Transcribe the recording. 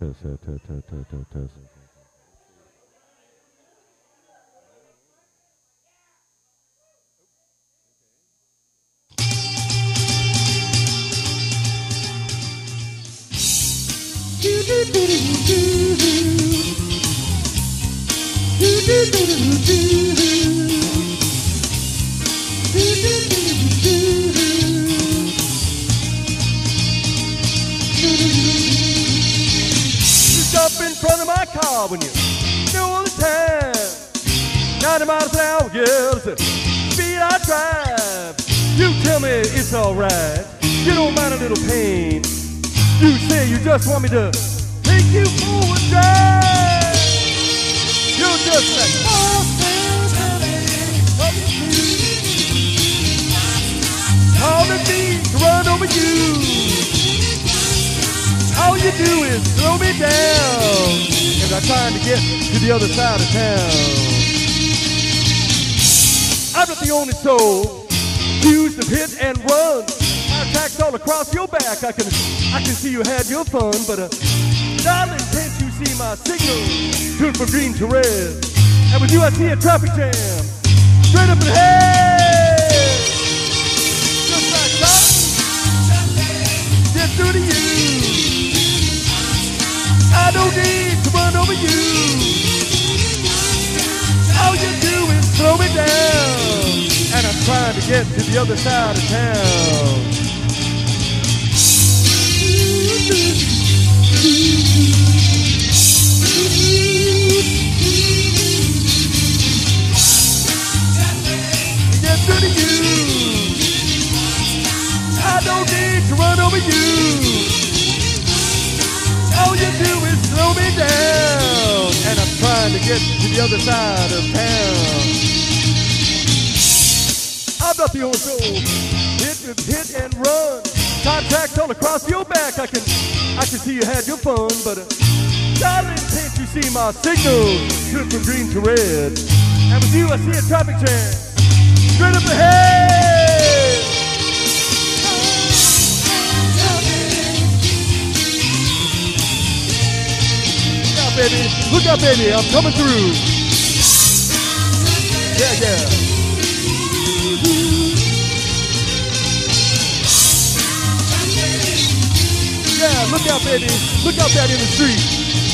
Test, test, test, test, test, test, test. Jump in front of my car when you know all the time. 90 miles an hour, girl, it's the speed I drive. You tell me it's alright, you don't mind a little pain. You say you just want me to take you for a drive. You're just like, oh, calling me to run over you. All you do is slow me down as I'm trying to get to the other side of town. I'm not the only soul accused of hit and run. Attacks all across your back. I can see you had your fun, but darling, can't you see my signal? Turn from green to red. And with you, I see a traffic jam straight up ahead. Just like that, get through to you. I don't need to run over you. All you do is slow me down, and I'm trying to get to the other side of town. Get through to you. I don't need to run over you. All you do is slow me down, and I'm trying to get to the other side of town. I'm not the only soul hit and run. Contacts all across your back. I can see you had your fun, but darling, can't you see my signal? Turn from green to red, and with you I see a traffic jam straight up ahead. Baby, look out, baby, I'm coming through. Yeah, yeah. Yeah, look out, baby, look out that in the street.